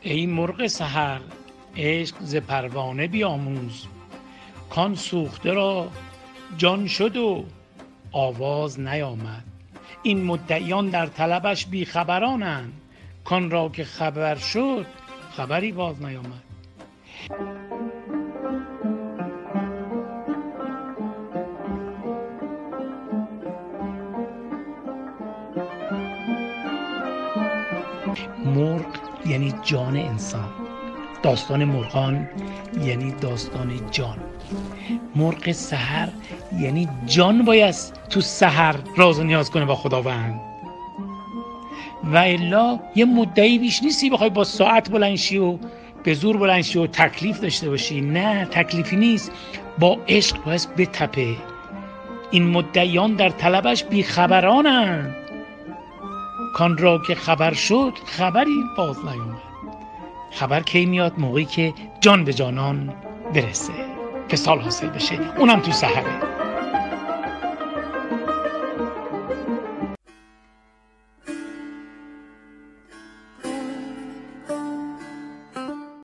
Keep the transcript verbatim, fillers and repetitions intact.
ای مرغ سحر عشق ز پروانه بیاموز، کان سوخته را جان شد و آواز نیامد. این مدعیان در طلبش بیخبرانند، کان را که خبر شد خبری باز نیامد. مرغ یعنی جان انسان، داستان مرغان یعنی داستان جان. مرغ سحر یعنی جان باید تو سحر راز و نیاز کنه با خداوند، و الا یه مدعی بیش نیستی بخوای با ساعت بلند شی و به زور بلند شی و تکلیف داشته باشی. نه، تکلیفی نیست، با عشق باید بتپه. این مدعیان در طلبش بیخبرانند، کان را که خبر شد خبری باز نیامد. خبر کی میاد؟ موقعی که جان به جانان برسه، فصال حاصل بشه، اونم تو سحره.